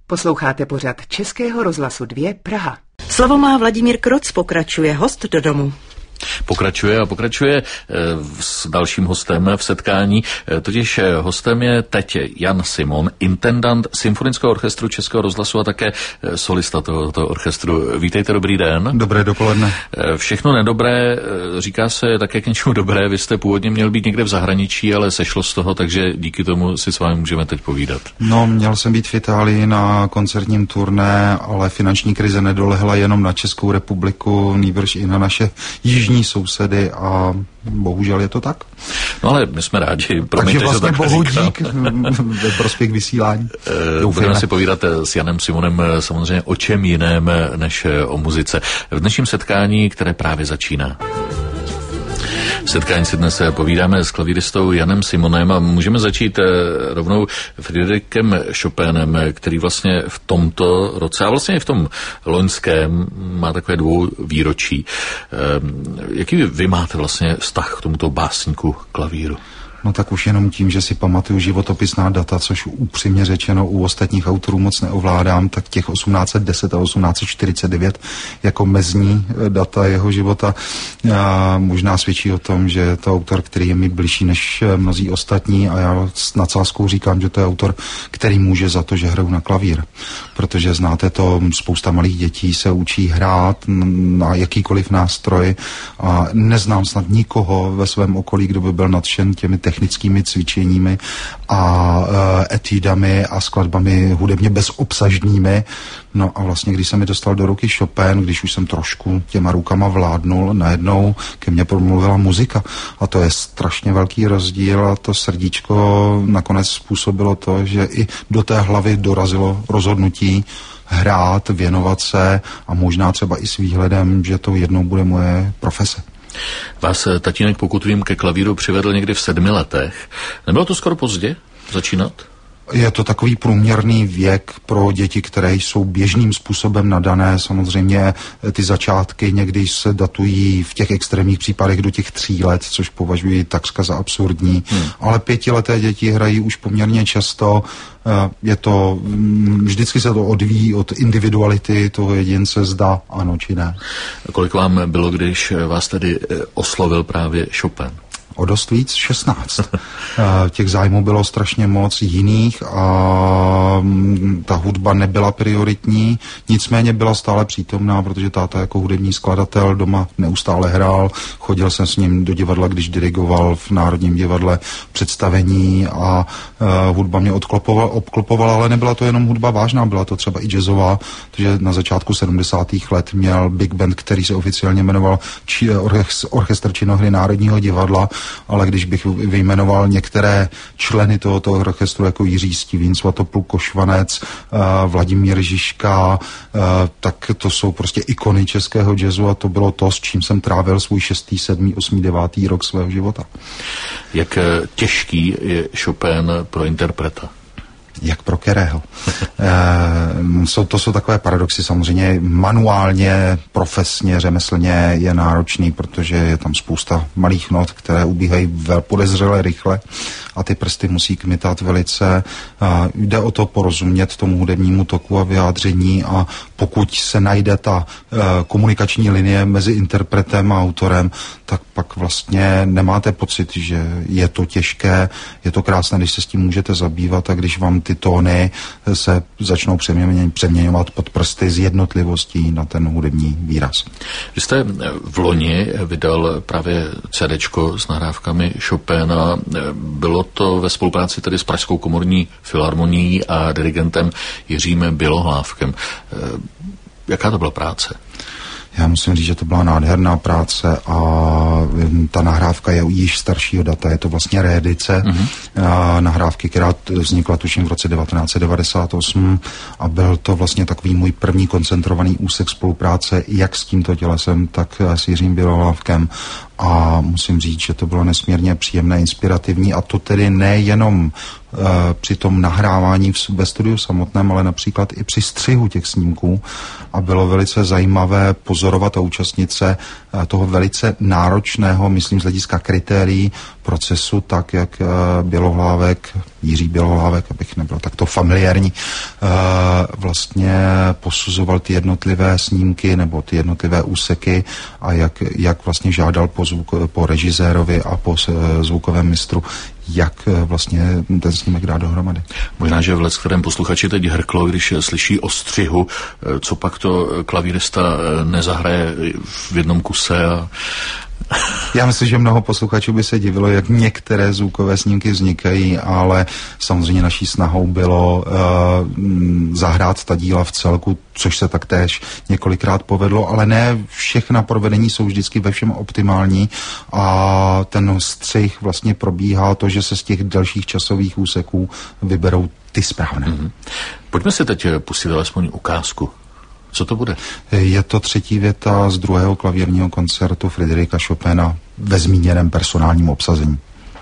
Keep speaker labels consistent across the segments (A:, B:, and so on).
A: Posloucháte pořad Českého rozhlasu 2 Praha.
B: Slovo má Vladimír Kroc, pokračuje host do domu.
C: Pokračuje s dalším hostem v setkání. Totiž hostem je teď Jan Simon, intendant Symfonického orchestru Českého rozhlasu a také solista tohoto orchestru. Vítejte, dobrý den.
D: Dobré dopoledne.
C: Všechno nedobré, říká se také k něčemu dobré. Vy jste původně měl být někde v zahraničí, ale sešlo z toho, takže díky tomu si s vámi můžeme teď povídat.
D: No, měl jsem být v Itálii na koncertním turné, ale finanční krize nedolehla jenom na Českou republiku, nýbrž i na naše jižní sousedy a bohužel je to tak.
C: No ale my jsme rádi.
D: Takže vlastně bohu dík ve prospěch vysílání.
C: Budeme si povídat s Janem Simonem samozřejmě o čem jiném než o muzice. V dnešním setkání, které právě začíná. V setkání si dnes povídáme s klavíristou Janem Simonem a můžeme začít rovnou Friedrichem Chopinem, který vlastně v tomto roce a vlastně i v tom loňském má takové 2 výročí. Jaký vy máte vlastně vztah k tomuto básníku klavíru?
D: No tak už jenom tím, že si pamatuju životopisná data, což upřímně řečeno u ostatních autorů moc neovládám, tak těch 1810 a 1849 jako mezní data jeho života možná svědčí o tom, že je to autor, který je mi bližší než mnozí ostatní a já s nadsázkou říkám, že to je autor, který může za to, že hraju na klavír. Protože znáte to, spousta malých dětí se učí hrát na jakýkoliv nástroj a neznám snad nikoho ve svém okolí, kdo by byl nadšen těmi technickými cvičeními a etudami a skladbami hudebně bezobsažnými. No a vlastně, když se mi dostal do ruky Chopin, když už jsem trošku těma rukama vládnul, najednou ke mně promluvila muzika. A to je strašně velký rozdíl a to srdíčko nakonec způsobilo to, že i do té hlavy dorazilo rozhodnutí hrát, věnovat se a možná třeba i s výhledem, že to jednou bude moje profese.
C: Vás tatínek, pokud vím, ke klavíru přivedl někdy v 7 letech. Nebylo to skoro pozdě začínat?
D: Je to takový průměrný věk pro děti, které jsou běžným způsobem nadané. Samozřejmě ty začátky někdy se datují v těch extrémních případech do těch 3 let, což považuji takřka za absurdní. Ale 5leté děti hrají už poměrně často. Je to, vždycky se to odvíjí od individuality toho jedince, zda ano či ne.
C: Kolik vám bylo, když vás tedy oslovil právě Chopin?
D: O dost víc, 16. Těch zájmů bylo strašně moc jiných a ta hudba nebyla prioritní, nicméně byla stále přítomná, protože táta jako hudební skladatel doma neustále hrál, chodil jsem s ním do divadla, když dirigoval v Národním divadle představení a hudba mě obklopovala, ale nebyla to jenom hudba vážná, byla to třeba i jazzová, protože na začátku 70. let měl big band, který se oficiálně jmenoval Orchestr činohry Národního divadla, ale když bych vyjmenoval některé členy tohoto orchestru, jako Jiří Stivín, Svatopluk Košvanec, Vladimír Žižka, tak to jsou prostě ikony českého jazzu a to bylo to, s čím jsem trávil svůj 6., 7., 8., 9. rok svého života.
C: Jak těžký je Chopin pro interpreta?
D: Jak pro kterého. To jsou takové paradoxy. Samozřejmě manuálně, profesně, řemeslně je náročný, protože je tam spousta malých not, které ubíhají podezřele rychle a ty prsty musí kmitat velice. Jde o to porozumět tomu hudebnímu toku a vyjádření a pokud se najde ta komunikační linie mezi interpretem a autorem, tak pak vlastně nemáte pocit, že je to těžké, je to krásné, když se s tím můžete zabývat a když vám ty tóny se začnou přeměňovat pod prsty z jednotlivostí na ten hudební výraz.
C: Vy jste v loni vydal právě CDčko s nahrávkami Chopina. Bylo to ve spolupráci tedy s Pražskou komorní filharmonií a dirigentem Jiřím Bělohlávkem. Jaká to byla práce?
D: Já musím říct, že to byla nádherná práce a ta nahrávka je již staršího data, je to vlastně reedice nahrávky, která vznikla tuším v roce 1998 a byl to vlastně takový můj první koncentrovaný úsek spolupráce jak s tímto tělesem, tak s Jiřím Bělohlávkem a musím říct, že to bylo nesmírně příjemné, inspirativní a to tedy nejenom při tom nahrávání ve studiu samotném, ale například i při střihu těch snímků a bylo velice zajímavé pozorovat a účastnit se toho velice náročného, myslím z hlediska kritérií procesu, tak jak Jiří Bělohlávek, abych nebyl takto familiární, vlastně posuzoval ty jednotlivé snímky nebo ty jednotlivé úseky a jak vlastně žádal po režisérovi a po zvukovém mistru, jak vlastně ten snímek dá dohromady.
C: Možná, že v leckterém posluchači teď hrklo, když slyší o střihu, co pak to klavírista nezahraje v jednom kuse a...
D: Já myslím, že mnoho posluchačů by se divilo, jak některé zvukové snímky vznikají, ale samozřejmě naší snahou bylo zahrát ta díla v celku, což se taktéž několikrát povedlo, ale ne všechna provedení jsou vždycky ve všem optimální a ten střih vlastně probíhá to, že se z těch dalších časových úseků vyberou ty správné.
C: Pojďme si teď pustit alespoň ukázku. Co to bude?
D: Je to třetí věta z druhého klavírního koncertu Fryderika Chopina ve zmíněném personálním obsazení.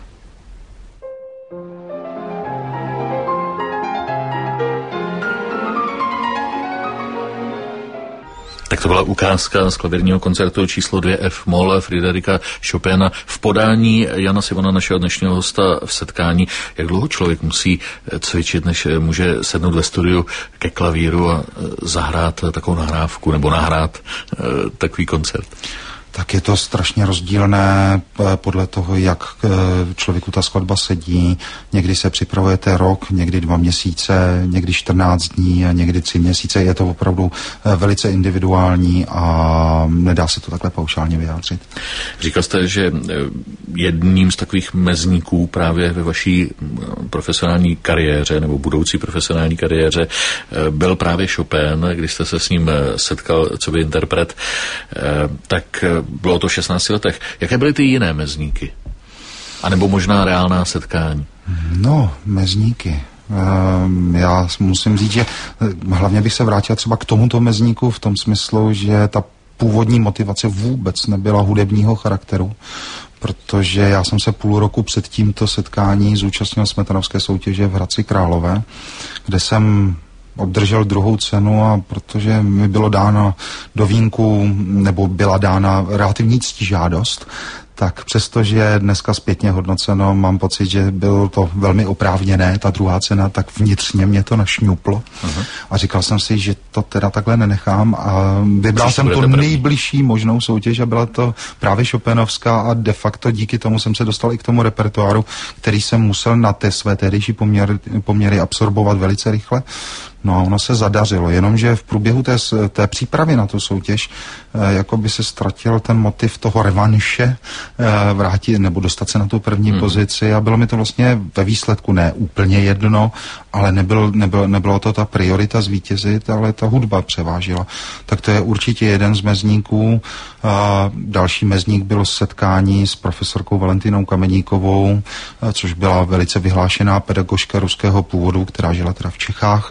C: Tak to byla ukázka z klavírního koncertu číslo 2 F-moll Fryderika Chopina v podání Jana Simona, našeho dnešního hosta v setkání. Jak dlouho člověk musí cvičit, než může sednout ve studiu ke klavíru a zahrát takovou nahrávku nebo nahrát takový koncert?
D: Tak je to strašně rozdílné podle toho, jak člověku ta skladba sedí. Někdy se připravujete rok, někdy 2 měsíce, někdy 14 dní a někdy 3 měsíce. Je to opravdu velice individuální a nedá se to takhle paušálně vyjádřit.
C: Říkal jste, že jedním z takových mezníků právě ve vaší profesionální kariéře nebo budoucí profesionální kariéře byl právě Chopin, když jste se s ním setkal coby interpret, tak bylo to v 16 letech. Jaké byly ty jiné mezníky? A nebo možná reálná setkání?
D: No, mezníky. Já musím říct, že hlavně bych se vrátil třeba k tomuto mezníku v tom smyslu, že ta původní motivace vůbec nebyla hudebního charakteru, protože já jsem se půl roku před tímto setkání zúčastnil smetanovské soutěže v Hradci Králové, kde jsem obdržel 2. cenu a protože mi bylo dáno do vínku, nebo byla dána relativní ctižádost, tak přestože dneska zpětně hodnoceno, mám pocit, že bylo to velmi oprávněné, ta 2. cena, tak vnitřně mě to našňuplo. A říkal jsem si, že to teda takhle nenechám a vybral jsem tu nejbližší možnou soutěž a byla to právě Chopinovská a de facto díky tomu jsem se dostal i k tomu repertoáru, který jsem musel na té své tehdejší poměry absorbovat velice rychle. No a ono se zadařilo, jenomže v průběhu té přípravy na tu soutěž jako by se ztratil ten motiv toho revanše, vrátit nebo dostat se na tu první pozici a bylo mi to vlastně ve výsledku ne úplně jedno, ale nebylo to ta priorita zvítězit, ale ta hudba převážila. Tak to je určitě jeden z mezníků. Další mezník bylo setkání s profesorkou Valentinou Kameníkovou, což byla velice vyhlášená pedagožka ruského původu, která žila teda v Čechách.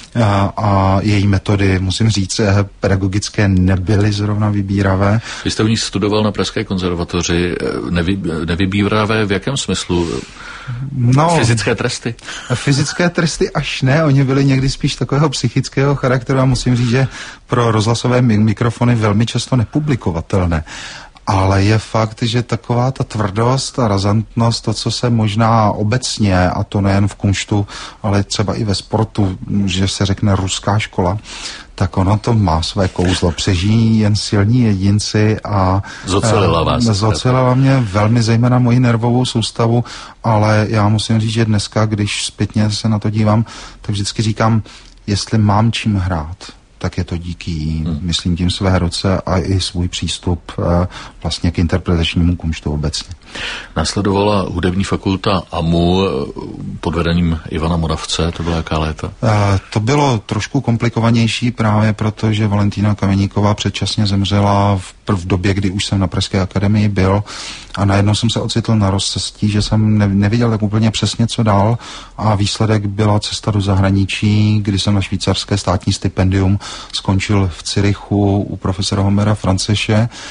D: A její metody, musím říct, pedagogické nebyly zrovna vybíravé.
C: Vy jste u ní studoval na Pražské konzervatoři. Nevybíravé v jakém smyslu?
D: No,
C: fyzické tresty?
D: Fyzické tresty až ne, oni byli někdy spíš takového psychického charakteru a musím říct, že pro rozhlasové mikrofony velmi často nepublikovatelné. Ale je fakt, že taková ta tvrdost a razantnost, to, co se možná obecně, a to nejen v kunštu, ale třeba i ve sportu, že se řekne ruská škola, tak ono to má své kouzlo. Přežijí jen silní jedinci a zocelila mě velmi zejména moji nervovou soustavu, ale já musím říct, že dneska, když zpětně se na to dívám, tak vždycky říkám, jestli mám čím hrát, tak je to díky jí, myslím tím své ruce a i svůj přístup vlastně k interpretačnímu kunštu obecně.
C: Následovala hudební fakulta AMU pod vedením Ivana Moravce, to byla jaká léta?
D: To bylo trošku komplikovanější právě proto, že Valentína Kameníková předčasně zemřela v době, kdy už jsem na Pražské akademii byl a najednou jsem se ocitl na rozcestí, že jsem nevěděl tak úplně přesně, co dál a výsledek byla cesta do zahraničí, kdy jsem na švýcarské státní stipendium skončil v Curychu u profesora Homera Franceše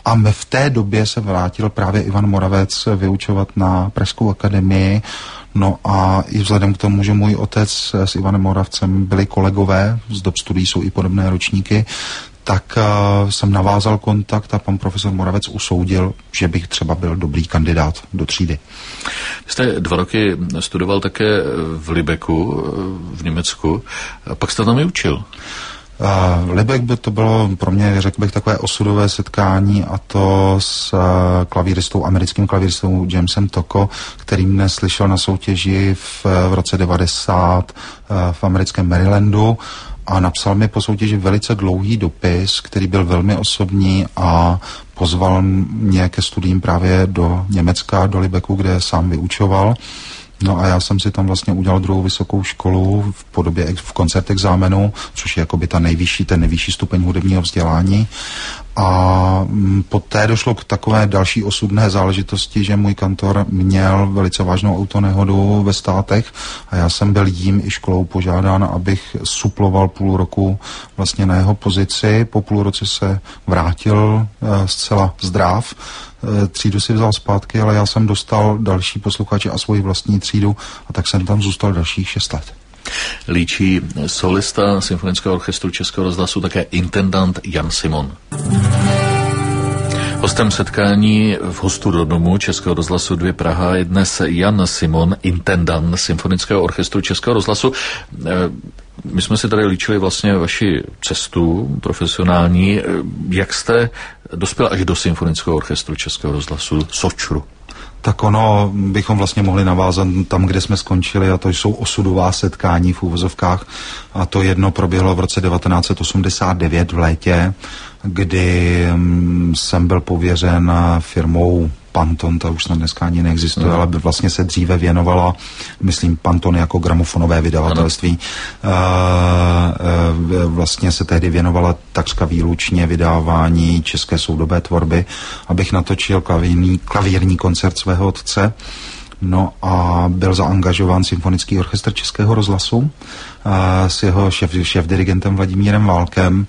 D: A v té době se vrátil právě Ivan Moravec vyučovat na Pražskou akademii. No a i vzhledem k tomu, že můj otec s Ivanem Moravcem byli kolegové, z dob studií jsou i podobné ročníky, tak jsem navázal kontakt a pan profesor Moravec usoudil, že bych třeba byl dobrý kandidát do třídy.
C: Jste 2 roky studoval také v Lübecku v Německu, pak jste tam i učil.
D: Lübeck to bylo pro mě, řekl bych, takové osudové setkání, a to s klavíristou, americkým klavíristou Jamesem Tocco, který mne slyšel na soutěži v roce 90 v americkém Marylandu a napsal mi po soutěži velice dlouhý dopis, který byl velmi osobní a pozval mě ke studiím právě do Německa, do Lübecku, kde sám vyučoval. No a já jsem si tam vlastně udělal druhou vysokou školu v podobě v koncertexámenu, což je jakoby ten nejvyšší stupeň hudebního vzdělání. A poté došlo k takové další osudné záležitosti, že můj kantor měl velice vážnou autonehodu ve Státech a já jsem byl jím i školou požádán, abych suploval půl roku vlastně na jeho pozici. Po půl roce se vrátil zcela zdrav. Třídu si vzal zpátky, ale já jsem dostal další posluchače a svoji vlastní třídu a tak jsem tam zůstal dalších 6 let.
C: Líčí solista Symfonického orchestru Českého rozhlasu také intendant Jan Simon. Hostem setkání v Hostu do domu Českého rozhlasu 2 Praha je dnes Jan Simon, intendant Symfonického orchestru Českého rozhlasu. My jsme si tady líčili vlastně vaši cestu profesionální. Jak jste dospěl až do Symfonického orchestru Českého rozhlasu Sočru?
D: Tak ono bychom vlastně mohli navázat tam, kde jsme skončili, a to jsou osudová setkání v úvozovkách. A to jedno proběhlo v roce 1989 v létě, kdy jsem byl pověřen firmou Panton, ta už snad dneska ani neexistuje, ale vlastně se dříve věnovala, myslím, Panton jako gramofonové vydavatelství. Vlastně se tehdy věnovala takřka výlučně vydávání české soudobé tvorby, abych natočil klavírní koncert svého otce. No a byl zaangažován Symfonický orchestr Českého rozhlasu s jeho šéfdirigentem Vladimírem Válkem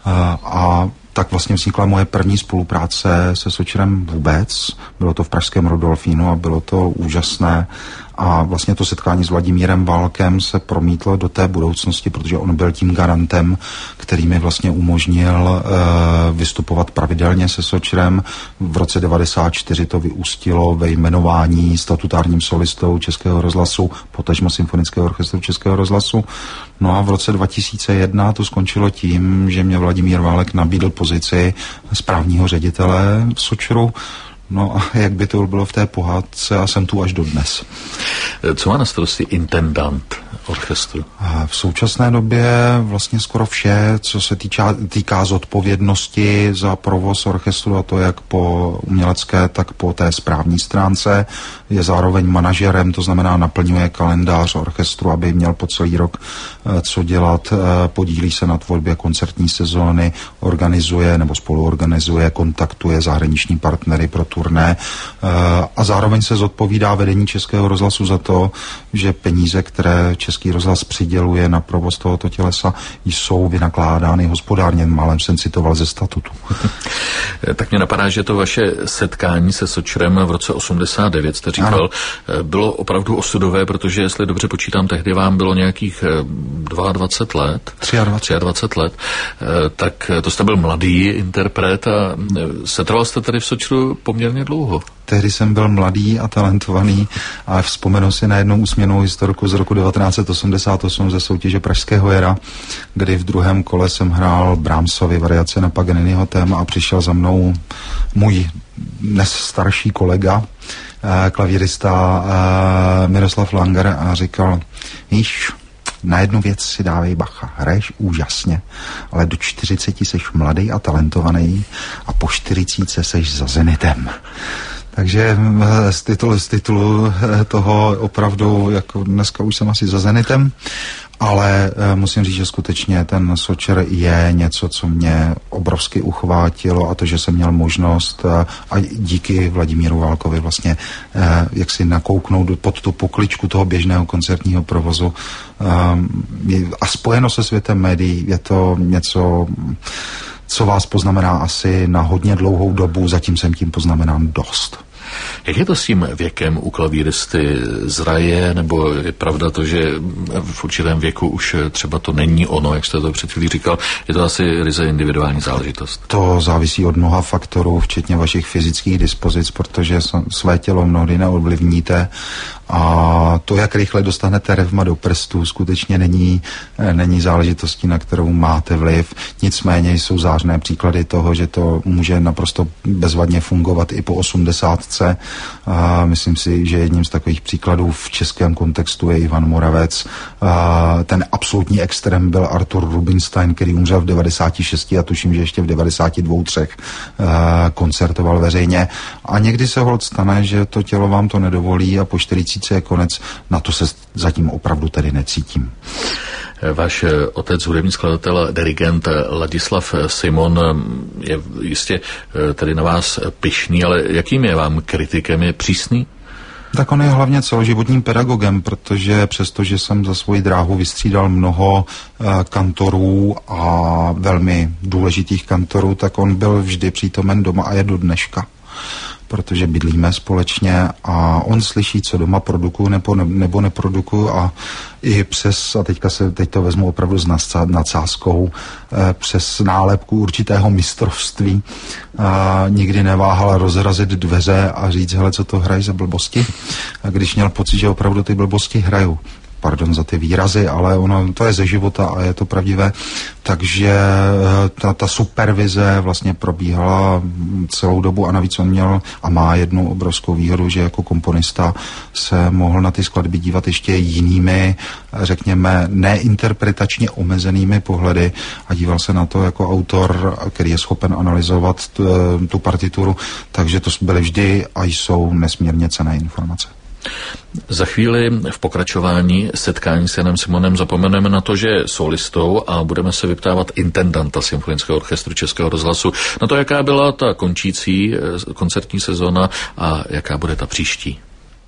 D: a tak vlastně vznikla moje první spolupráce se Sočrem vůbec. Bylo to v pražském Rudolfínu a bylo to úžasné. A vlastně to setkání s Vladimírem Válkem se promítlo do té budoucnosti, protože on byl tím garantem, který mi vlastně umožnil vystupovat pravidelně se Sočrem. V roce 1994 to vyústilo ve jmenování statutárním solistou Českého rozhlasu, potažmo Symfonického orchestru Českého rozhlasu. No a v roce 2001 to skončilo tím, že mě Vladimír Válek nabídl pozici správního ředitele v Sočru. No a jak by to bylo v té pohádce, a jsem tu až dodnes.
C: Co má na starosti intendant orchestru?
D: V současné době vlastně skoro vše, co se týká zodpovědnosti za provoz orchestru, a to jak po umělecké, tak po té správní stránce. Je zároveň manažerem, to znamená naplňuje kalendář orchestru, aby měl po celý rok co dělat, podílí se na tvorbě koncertní sezóny, organizuje nebo spoluorganizuje, kontaktuje zahraniční partnery pro turné a zároveň se zodpovídá vedení Českého rozhlasu za to, že peníze, které Český rozhlas přiděluje na provoz tohoto tělesa, jsou vynakládány hospodárně. Málem jsem citoval ze statutu.
C: Tak mě napadá, že to vaše setkání se Sočrem v roce 89, jste říkal, ano, bylo opravdu osudové, protože, jestli dobře počítám, tehdy vám bylo nějakých 22 let. 23 let. Tak to jste byl mladý interpret a setrval jste tady v Sočru poměrně dlouho.
D: Tehdy jsem byl mladý a talentovaný a vzpomenu si na jednu úsměvnou historku z roku 1988 ze soutěže Pražského jara, kdy v druhém kole jsem hrál Brahmsovy variace na Paganiniho téma a přišel za mnou můj dnes starší kolega, klavírista Miroslav Langer, a říkal: víš, na jednu věc si dávej bacha, hraješ úžasně, ale do 40 seš mladý a talentovaný a po 40 seš za Zenitem. Takže z titulu toho opravdu, jako dneska už jsem asi za Zenitem, ale musím říct, že skutečně ten Sočer je něco, co mě obrovsky uchvátilo, a to, že jsem měl možnost a díky Vladimíru Válkovi vlastně jak si nakouknout pod tu pokličku toho běžného koncertního provozu a spojeno se světem médií, je to něco co vás poznamená asi na hodně dlouhou dobu, zatím jsem tím poznamenán dost.
C: Jak je to s tím věkem u klavíristy? Zraje, nebo je pravda to, že v určitém věku už třeba to není ono, jak jste to před chvílí říkal, je to asi ryze individuální záležitost?
D: To závisí od mnoha faktorů, včetně vašich fyzických dispozic, protože své tělo mnohdy neovlivníte a to, jak rychle dostanete revma do prstů, skutečně není záležitostí, na kterou máte vliv. Nicméně jsou zářné příklady toho, že to může naprosto bezvadně fungovat i po 80. A myslím si, že jedním z takových příkladů v českém kontextu je Ivan Moravec. Ten absolutní extrém byl Artur Rubinstein, který umřel v 96 a tuším, že ještě v 92-3 koncertoval veřejně. A někdy se holt stane, že to tělo vám to nedovolí a po 40 je konec. Na to se zatím opravdu tedy necítím.
C: Váš otec, hudební skladatel, dirigent Ladislav Simon, je jistě tedy na vás pyšný, ale jakým je vám kritikem? Je přísný?
D: Tak on je hlavně celoživotním pedagogem, protože přestože jsem za svoji dráhu vystřídal mnoho kantorů a velmi důležitých kantorů, tak on byl vždy přítomen doma a je do dneška, protože bydlíme společně a on slyší, co doma produkuju nebo neprodukuju a i přes, a teď to vezmu opravdu s nadsázkou, přes nálepku určitého mistrovství nikdy neváhala rozrazit dveře a říct, hele, co to hrají za blbosti, a když měl pocit, že opravdu ty blbosti hraju. Pardon za ty výrazy, ale ono to je ze života a je to pravdivé. Takže ta supervize vlastně probíhala celou dobu a navíc on měl a má jednu obrovskou výhodu, že jako komponista se mohl na ty skladby dívat ještě jinými, řekněme, neinterpretačně omezenými pohledy a díval se na to jako autor, který je schopen analyzovat tu partituru, takže to byly vždy a jsou nesmírně cenné informace.
C: Za chvíli v pokračování setkání s Janem Simonem zapomeneme na to, že je solistou a budeme se vyptávat intendanta Symfonického orchestru Českého rozhlasu na to, jaká byla ta končící koncertní sezóna a jaká bude ta příští.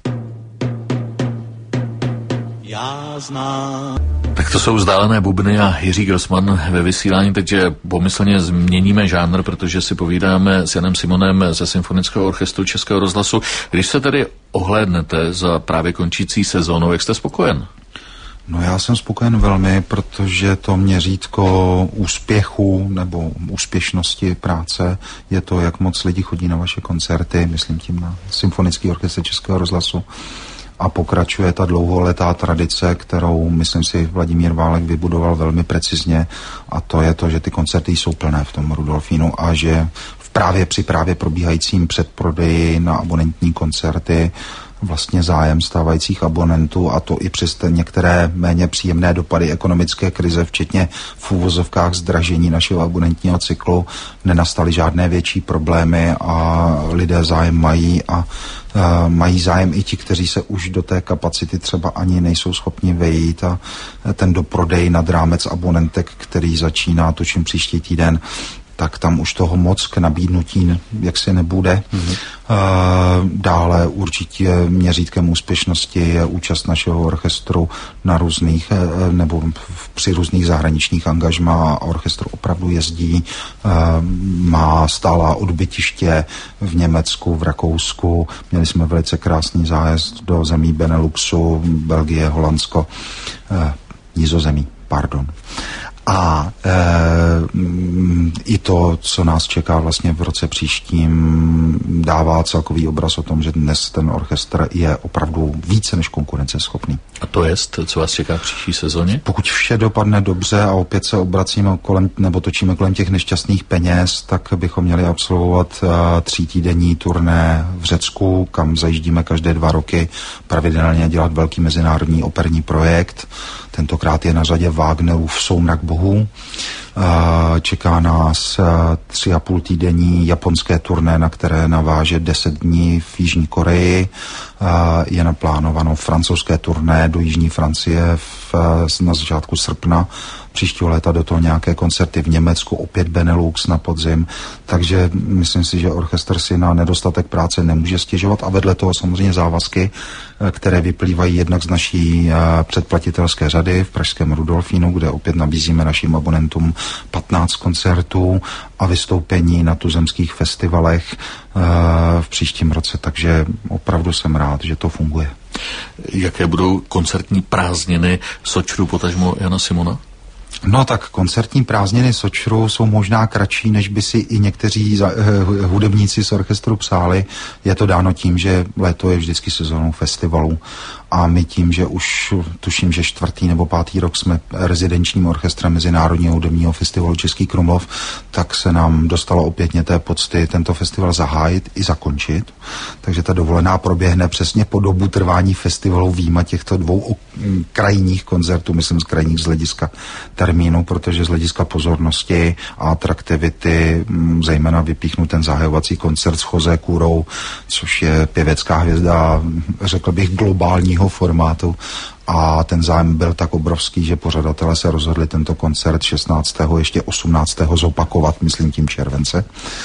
C: Já znám. Tak to jsou vzdálené bubny a Jiří Grossmann ve vysílání, takže pomyslně změníme žánr, protože si povídáme s Janem Simonem ze Symfonického orchestru Českého rozhlasu. Když se tedy ohlédnete za právě končící sezónou, jak jste spokojen?
D: No já jsem spokojen velmi, protože to měřítko úspěchu nebo úspěšnosti práce je to, jak moc lidí chodí na vaše koncerty, myslím tím na Symfonický orchestr Českého rozhlasu. A pokračuje ta dlouholetá tradice, kterou, myslím si, Vladimír Válek vybudoval velmi precizně, a to je to, že ty koncerty jsou plné v tom Rudolfínu a že při právě probíhajícím předprodeji na abonentní koncerty vlastně zájem stávajících abonentů, a to i přes některé méně příjemné dopady ekonomické krize, včetně v úvozovkách zdražení našeho abonentního cyklu, nenastaly žádné větší problémy a lidé zájem mají a mají zájem i ti, kteří se už do té kapacity třeba ani nejsou schopni vejít, a ten doprodej nad rámec abonentek, který začíná tuším příští týden, tak tam už toho moc k nabídnutí jaksi nebude. Dále určitě měřítkem úspěšnosti je účast našeho orchestru na různých, nebo při různých zahraničních angažmá. Orchestr opravdu jezdí, má stálá odbytiště v Německu, v Rakousku. Měli jsme velice krásný zájezd do zemí Beneluxu, Belgie, Holandsko, Nizozemí, pardon. A i to, co nás čeká vlastně v roce příštím, dává celkový obraz o tom, že dnes ten orchestr je opravdu více než konkurenceschopný.
C: A to jest, co vás čeká v příští sezóně?
D: Pokud vše dopadne dobře a opět se obracíme točíme kolem těch nešťastných peněz, tak bychom měli absolvovat 3týdenní turné v Řecku, kam zajíždíme každé 2 roky pravidelně dělat velký mezinárodní operní projekt. Tentokrát je na řadě Wagnerův Soumrak bohů. Čeká nás 3,5 týdenní japonské turné, na které naváže 10 dní v Jižní Koreji. Je naplánováno francouzské turné do Jižní Francie na začátku srpna, příštího léta do toho nějaké koncerty v Německu, opět Benelux na podzim, takže myslím si, že orchestr si na nedostatek práce nemůže stěžovat a vedle toho samozřejmě závazky, které vyplývají jednak z naší předplatitelské řady v pražském Rudolfínu, kde opět nabízíme našim abonentům 15 koncertů a vystoupení na tuzemských festivalech v příštím roce, takže opravdu jsem rád, že to funguje.
C: Jaké budou koncertní prázdniny Sočru, potažmo Jana Simona?
D: No tak koncertní prázdniny Sočru jsou možná kratší, než by si i někteří hudebníci z orchestru přáli. Je to dáno tím, že léto je vždycky sezónou festivalů a my tím, že už tuším, že 4. nebo 5. rok jsme rezidenčním orchestrem Mezinárodního hudebního festivalu Český Krumlov, tak se nám dostalo opětně té pocty tento festival zahájit i zakončit. Takže ta dovolená proběhne přesně po dobu trvání festivalu výjima těchto 2 krajních koncertů, myslím z krajních z hlediska termínu, protože z hlediska pozornosti a atraktivity zejména vypíchnu ten zahajovací koncert s José Curou, což je pěvecká hvězda, řekl bych, globálního formátu. A ten zájem byl tak obrovský, že pořadatelé se rozhodli tento koncert 16. ještě 18. zopakovat, myslím tím července.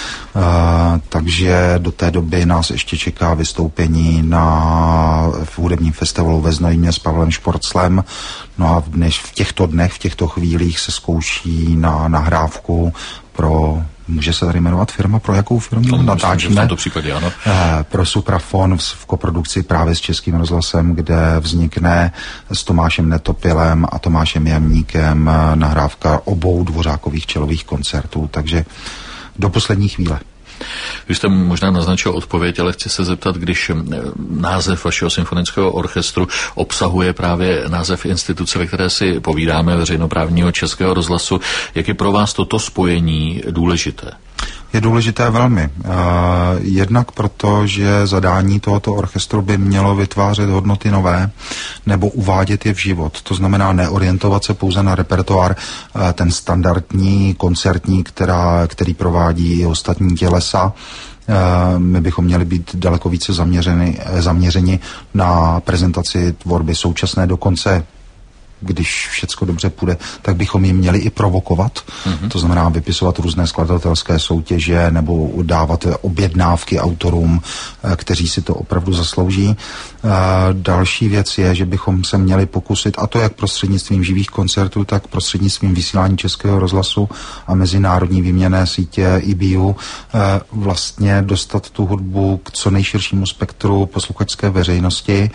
D: Takže do té doby nás ještě čeká vystoupení v hudebním festivalu ve Znojmě s Pavlem Šporclem. No a v těchto dnech, v těchto chvílích se zkouší na nahrávku může se tady jmenovat firma, pro jakou firmu natáčíme?
C: V tomto případě ano.
D: Pro Suprafon v koprodukci právě s Českým rozhlasem, kde vznikne s Tomášem Netopilem a Tomášem Jamníkem nahrávka obou Dvořákových čelových koncertů, takže do poslední chvíle.
C: Vy jste možná naznačil odpověď, ale chci se zeptat, když název vašeho symfonického orchestru obsahuje právě název instituce, ve které si povídáme, veřejnoprávního Českého rozhlasu, jak je pro vás toto spojení důležité?
D: Je důležité velmi. Jednak proto, že zadání tohoto orchestru by mělo vytvářet hodnoty nové nebo uvádět je v život. To znamená neorientovat se pouze na repertoár, ten standardní koncertní, který provádí i ostatní tělesa. My bychom měli být daleko více zaměřeni na prezentaci tvorby současné, dokonce když všecko dobře půjde, tak bychom jim měli i provokovat. To znamená vypisovat různé skladatelské soutěže nebo dávat objednávky autorům, kteří si to opravdu zaslouží. Další věc je, že bychom se měli pokusit, a to jak prostřednictvím živých koncertů, tak prostřednictvím vysílání Českého rozhlasu a mezinárodní výměnné sítě IBU, vlastně dostat tu hudbu k co nejširšímu spektru posluchačské veřejnosti.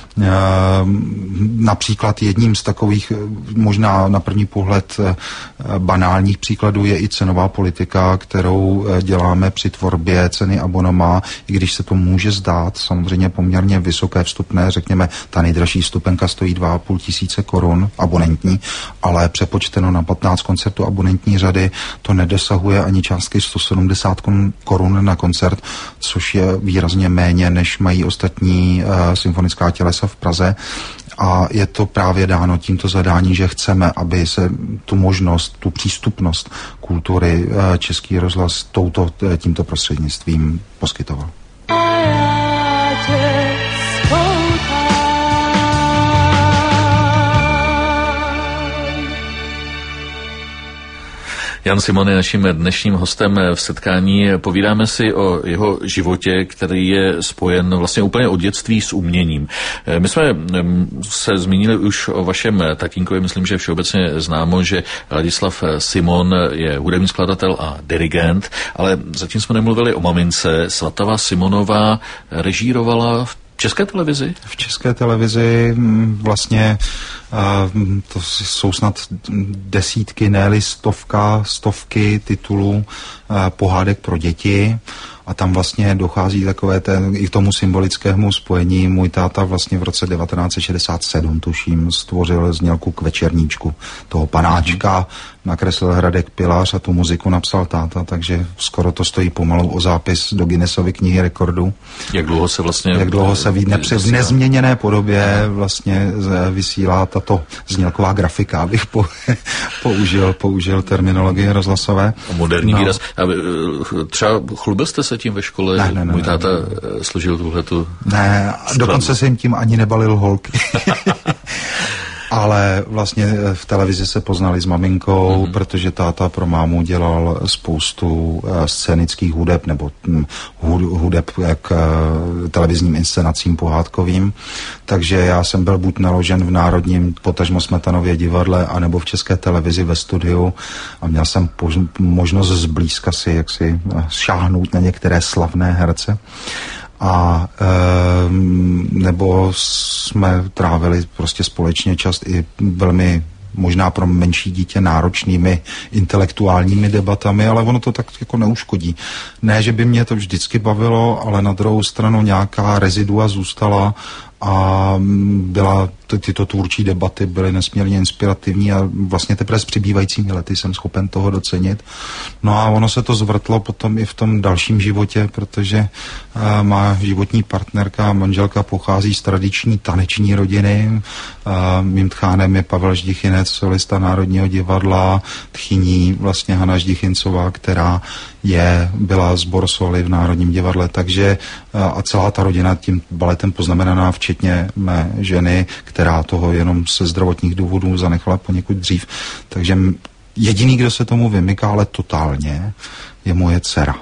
D: Například jedním z takových možná na první pohled banálních příkladů je i cenová politika, kterou děláme při tvorbě ceny abonema, i když se to může zdát samozřejmě poměrně vysoké vstupné, řekněme, ta nejdražší vstupenka stojí 2,5 tisíce korun abonentní, ale přepočteno na 15 koncertů abonentní řady to nedosahuje ani částky 170 korun na koncert, což je výrazně méně, než mají ostatní symfonická tělesa v Praze. A je to právě dáno tímto zadání, že chceme, aby se tu možnost, tu přístupnost kultury Český rozhlas tímto prostřednictvím poskytoval.
C: Jan Simon je naším dnešním hostem v setkání. Povídáme si o jeho životě, který je spojen vlastně úplně od dětství s uměním. My jsme se zmínili už o vašem tatínkovi, myslím, že všeobecně známo, že Ladislav Simon je hudební skladatel a dirigent, ale zatím jsme nemluvili o mamince. Svatava Simonová režírovala v České televizi?
D: V České televizi vlastně to jsou snad desítky, ne-li stovky titulů pohádek pro děti a tam vlastně dochází takové i k tomu symbolickému spojení. Můj táta vlastně v roce 1967, tuším, stvořil znělku k Večerníčku toho panáčka, nakreslil Hradek Pilař a tu muziku napsal táta, takže skoro to stojí pomalu o zápis do Guinnessovy knihy rekordů.
C: Jak dlouho se
D: v nezměněné podobě vlastně vysílá tato znělková grafika, abych použil terminologii rozhlasové.
C: Moderní výraz. Třeba chlubil jste se tím ve škole?
D: Ne,
C: můj táta složil tuhletu...
D: Ne, dokonce se jim tím ani nebalil holky. Ale vlastně v televizi se poznali s maminkou, protože táta pro mámu dělal spoustu scénických hudeb nebo hudeb k televizním inscenacím pohádkovým. Takže já jsem byl buď naložen v Národním, potažmo Smetanově divadle, anebo v České televizi ve studiu a měl jsem možnost zblízka si jaksi šáhnout na některé slavné herce. A nebo jsme trávili prostě společně čas i velmi možná pro menší dítě náročnými intelektuálními debatami, ale ono to tak jako neuškodí. Ne, že by mě to vždycky bavilo, ale na druhou stranu nějaká rezidua zůstala a tyto tvůrčí debaty byly nesmírně inspirativní a vlastně teprve s přibývajícími lety jsem schopen toho docenit. No a ono se to zvrtlo potom i v tom dalším životě, protože má životní partnerka a manželka pochází z tradiční taneční rodiny. Mým tchánem je Pavel Ždichinec, solista Národního divadla, tchyní vlastně Hana Ždichincová, která byla sbor soli v Národním divadle, takže a celá ta rodina tím baletem poznamenaná, včetně mé ženy, která toho jenom ze zdravotních důvodů zanechala poněkud dřív. Takže jediný, kdo se tomu vymyká, ale totálně, je moje dcera.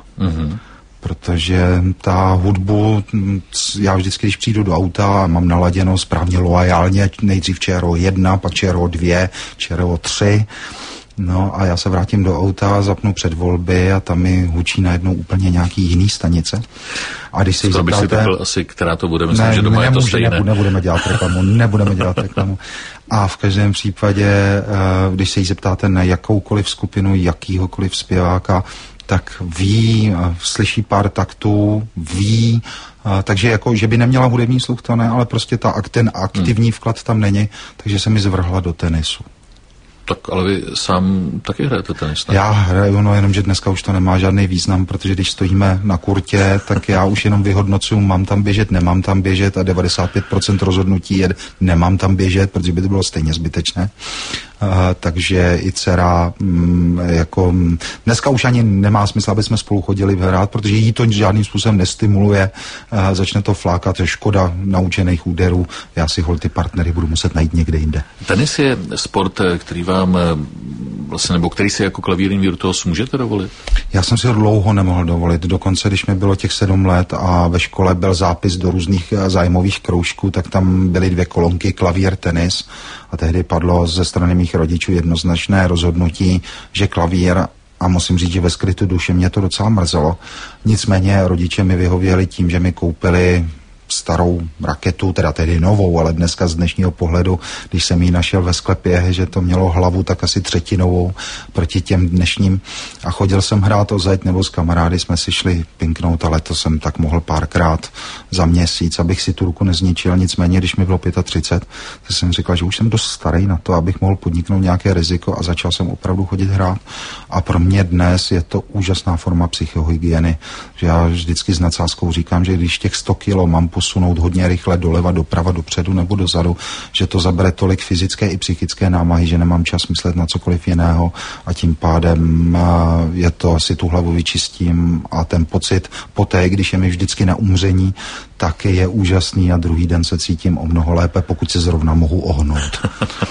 D: Protože ta hudbu, já vždycky, když přijdu do auta, mám naladěno správně loajálně, nejdřív ČRO 1, pak ČRO 2, ČRO 3, no a já se vrátím do auta, zapnu předvolby a tam mi hučí najednou úplně nějaký jiný stanice. A když se jí zeptáte...
C: bych si typl asi, která to bude, myslím, že doma je to stejné.
D: Nebudeme dělat reklamu. A v každém případě, když se jí zeptáte na jakoukoliv skupinu, jakýhokoliv zpěváka, tak ví, slyší pár taktů, ví, takže jako, že by neměla hudební sluch, to ne, ale prostě ten aktivní vklad tam není, takže se mi zvrhla do tenisu.
C: Tak ale vy sám taky hrajete tenis, ne?
D: Já hraju, no jenomže dneska už to nemá žádný význam, protože když stojíme na kurtě, tak já už jenom vyhodnocuju, mám tam běžet, nemám tam běžet a 95% rozhodnutí je, nemám tam běžet, protože by to bylo stejně zbytečné. Takže i dcera jako dneska už ani nemá smysl, aby jsme spolu chodili hrát, protože jí to žádným způsobem nestimuluje, začne to flákat, je škoda naučených úderů, já si ty partnery budu muset najít někde jinde.
C: Tenis je sport, který vám vlastně, nebo který si jako klavírní virtuos můžete dovolit? Já
D: jsem si ho dlouho nemohl dovolit, dokonce když mi bylo těch 7 let a ve škole byl zápis do různých zájmových kroužků, tak tam byly 2 kolonky klavír, tenis a tehdy padlo ze strany mých rodičů jednoznačné rozhodnutí, že klavír, a musím říct, že ve skrytu duše mě to docela mrzelo. Nicméně rodiče mi vyhověli tím, že mi koupili starou raketu, teda tedy novou, ale dneska z dnešního pohledu, když jsem ji našel ve sklepě, že to mělo hlavu tak asi 3tinovou proti těm dnešním a chodil jsem hrát o zeď nebo s kamarády jsme si šli pinknout, ale to jsem tak mohl párkrát za měsíc, abych si tu ruku nezničil, nicméně když mi bylo 35, tak jsem říkal, že už jsem dost starý na to, abych mohl podniknout nějaké riziko a začal jsem opravdu chodit hrát a pro mě dnes je to úžasná forma psychohygieny, že já vždycky s nadsázkou říkám, že když těch 100 kilo mám posunout hodně rychle doleva, doprava, dopředu nebo dozadu, že to zabere tolik fyzické i psychické námahy, že nemám čas myslet na cokoliv jiného a tím pádem je to, si tu hlavu vyčistím a ten pocit poté, když je mi vždycky na umření, tak je úžasný a druhý den se cítím o mnoho lépe, pokud se zrovna mohu ohnout.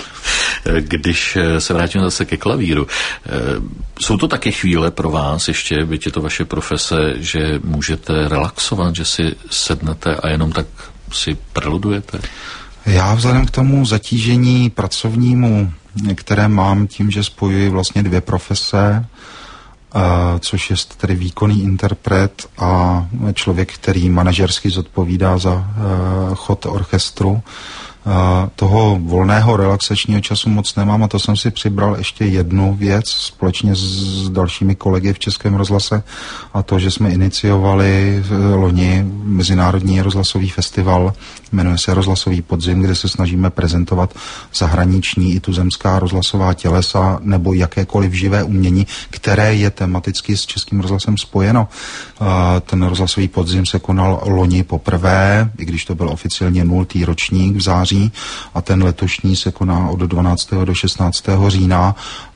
C: Když se vrátím zase ke klavíru, jsou to také chvíle pro vás ještě, byť je to vaše profese, že můžete relaxovat, že si sednete a jenom tak si preludujete?
D: Já vzhledem k tomu zatížení pracovnímu, které mám tím, že spojuji vlastně 2 profese, což je tedy výkonný interpret a člověk, který manažersky zodpovídá za chod orchestru, toho volného relaxačního času moc nemám a to jsem si přibral ještě jednu věc společně s dalšími kolegy v Českém rozhlase a to, že jsme iniciovali loni Mezinárodní rozhlasový festival, jmenuje se Rozhlasový podzim, kde se snažíme prezentovat zahraniční i tuzemská rozhlasová tělesa nebo jakékoliv živé umění, které je tematicky s Českým rozhlasem spojeno. Ten rozhlasový podzim se konal loni poprvé, i když to byl oficiálně 0. ročník v září a ten letošní se koná od 12. do 16. října.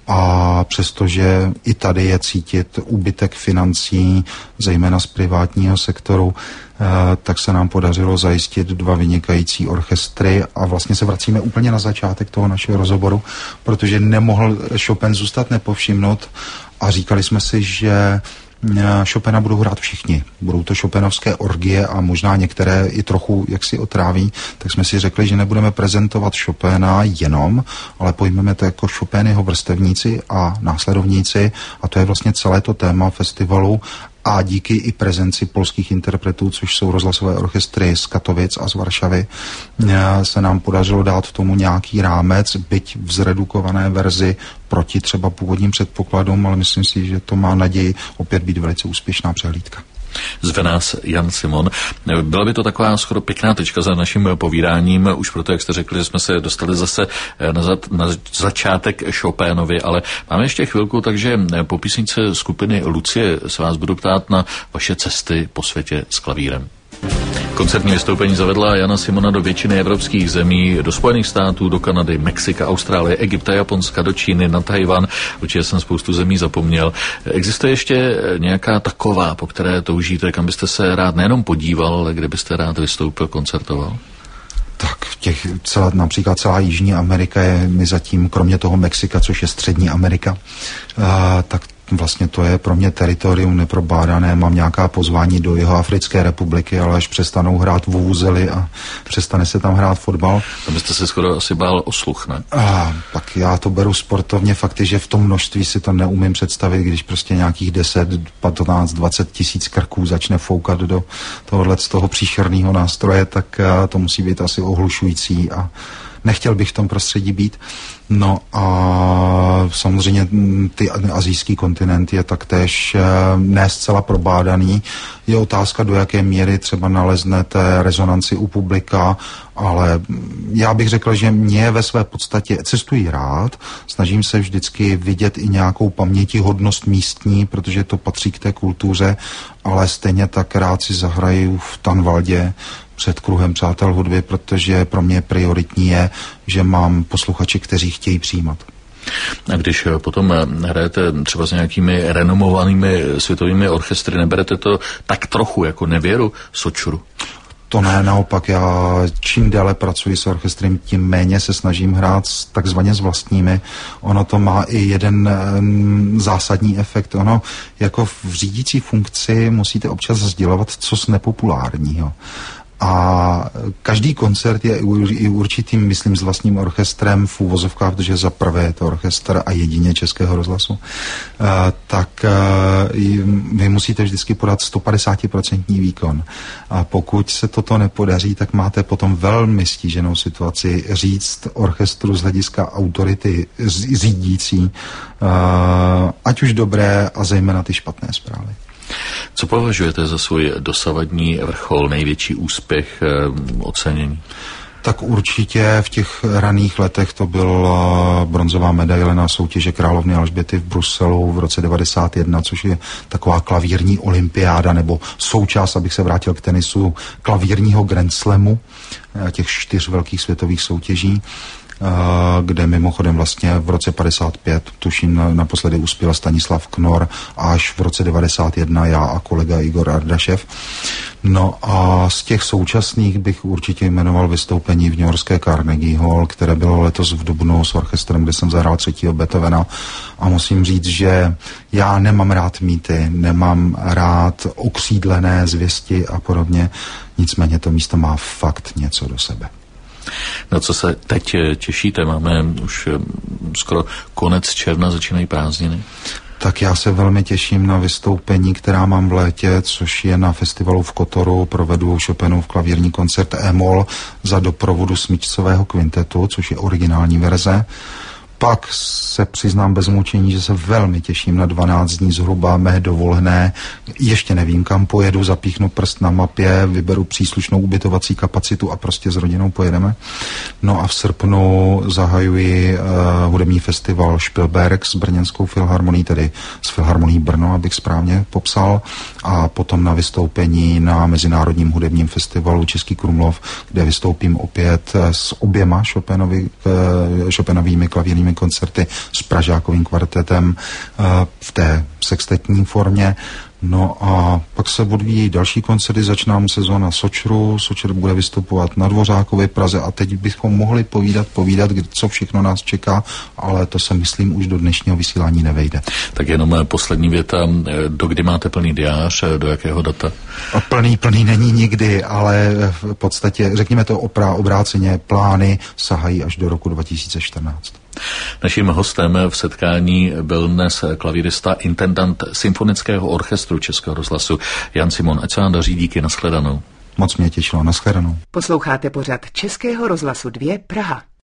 D: A přestože i tady je cítit úbytek financí, zejména z privátního sektoru, tak se nám podařilo zajistit 2 vynikající orchestry a vlastně se vracíme úplně na začátek toho našeho rozhovoru, protože nemohl Chopin zůstat nepovšimnut a říkali jsme si, že Chopina budou hrát všichni. Budou to Chopinovské orgie a možná některé i trochu jaksi otráví, tak jsme si řekli, že nebudeme prezentovat Chopina jenom, ale pojmeme to jako Chopin, jeho vrstevníci a následovníci a to je vlastně celé to téma festivalu a díky i prezenci polských interpretů, což jsou rozhlasové orchestry z Katovic a z Varšavy, se nám podařilo dát tomu nějaký rámec, byť v zredukované verzi proti třeba původním předpokladům, ale myslím si, že to má naději opět být velice úspěšná přehlídka.
C: Zve nás Jan Simon. Byla by to taková skoro pěkná tečka za naším povídáním, už proto, jak jste řekli, že jsme se dostali zase na začátek Chopinovi, ale máme ještě chvilku, takže po písničce skupiny Lucie se vás budu ptát na vaše cesty po světě s klavírem. Koncertní vystoupení zavedla Jana Simona do většiny evropských zemí, do Spojených států, do Kanady, Mexika, Austrálie, Egypta, Japonska, do Číny, na Tajvan, určitě jsem spoustu zemí zapomněl. Existuje ještě nějaká taková, po které toužíte, kam byste se rád nejenom podíval, ale kde byste rád vystoupil, koncertoval?
D: Tak například celá Jižní Amerika je mi zatím, kromě toho Mexika, což je Střední Amerika, tak vlastně to je pro mě teritorium neprobádané, mám nějaká pozvání do Jihoafrické republiky, ale až přestanou hrát vuvuzely a přestane se tam hrát fotbal.
C: Tam byste se skoro asi bál o sluch, ne?
D: Tak já to beru sportovně, fakt je, že v tom množství si to neumím představit, když prostě nějakých 10, 15, 20 tisíc krků začne foukat do z toho příšerného nástroje, tak to musí být asi ohlušující a nechtěl bych v tom prostředí být. No a samozřejmě ty asijský kontinent je taktéž ne zcela probádaný. Je otázka, do jaké míry třeba naleznete rezonanci u publika, ale já bych řekl, že mě ve své podstatě cestuji rád, snažím se vždycky vidět i nějakou pamětihodnost místní, protože to patří k té kultuře, ale stejně tak rád si zahraju v Tanvaldě před kruhem přátel hudby, protože pro mě prioritní je, že mám posluchače, kteří chtějí přijímat.
C: A když potom hrajete třeba s nějakými renomovanými světovými orchestry, neberete to tak trochu jako nevěru Sočuru?
D: To ne, naopak, já čím déle pracuji s orchestrem, tím méně se snažím hrát takzvaně s vlastními. Ono to má i jeden zásadní efekt. Ono jako v řídící funkci musíte občas sdělovat cosi nepopulárního. A každý koncert je i určitým, myslím, s vlastním orchestrem v úvozovkách, protože za prvé je to orchestr a jedině Českého rozhlasu, tak vy musíte vždycky podat 150% výkon. A pokud se toto nepodaří, tak máte potom velmi stíženou situaci říct orchestru z hlediska autority řídící, ať už dobré a zejména ty špatné zprávy.
C: Co považujete za svůj dosavadní vrchol, největší úspěch, ocenění?
D: Tak určitě v těch raných letech to byla bronzová medaile na soutěže Královny Alžběty v Bruselu v roce 1991, což je taková klavírní olympiáda, nebo součást, abych se vrátil k tenisu, klavírního Grand Slamu, těch 4 velkých světových soutěží, kde mimochodem vlastně v roce 55, tuším, naposledy uspěl Stanislav Knor, až v roce 91 já a kolega Igor Ardašev. No a z těch současných bych určitě jmenoval vystoupení v newyorské Carnegie Hall, které bylo letos v dubnu s orchestrem, kde jsem zahrál 3. Beethovena. A musím říct, že já nemám rád mýty, nemám rád okřídlené zvěsti a podobně, nicméně to místo má fakt něco do sebe.
C: Na co se teď těšíte? Máme už skoro konec června, začínají prázdniny.
D: Tak já se velmi těším na vystoupení, která mám v létě, což je na festivalu v Kotoru. Provedu Chopinův klavírní koncert E-moll za doprovodu smyčcového kvintetu, což je originální verze. Pak se přiznám bez mučení, že se velmi těším na 12 dní zhruba mé dovolené. Ještě nevím, kam pojedu, zapíchnu prst na mapě, vyberu příslušnou ubytovací kapacitu a prostě s rodinou pojedeme. No a v srpnu zahajuji hudební festival Špilberg s brněnskou filharmonií, tedy s filharmonií Brno, abych správně popsal, a potom na vystoupení na Mezinárodním hudebním festivalu Český Krumlov, kde vystoupím opět s oběma Chopinovými klavírními provádíme koncerty s Pražákovým kvartetem v té sextetní formě. No a pak se odvíjí další koncerty, začíná sezóna Sočru, Sočr bude vystupovat na Dvořákově Praze a teď bychom mohli povídat, co všechno nás čeká, ale to se myslím už do dnešního vysílání nevejde.
C: Tak jenom poslední věta, do kdy máte plný diář, do jakého data?
D: Plný není nikdy, ale v podstatě, řekněme to obráceně, plány sahají až do roku 2014.
C: Naším hostem v setkání byl dnes klavírista, intendant Symfonického orchestru Českého rozhlasu Jan Simon. Ať se vám daří, díky, nashledanou.
D: Moc mě těšilo, nashledanou.
A: Posloucháte pořad Českého rozhlasu 2 Praha.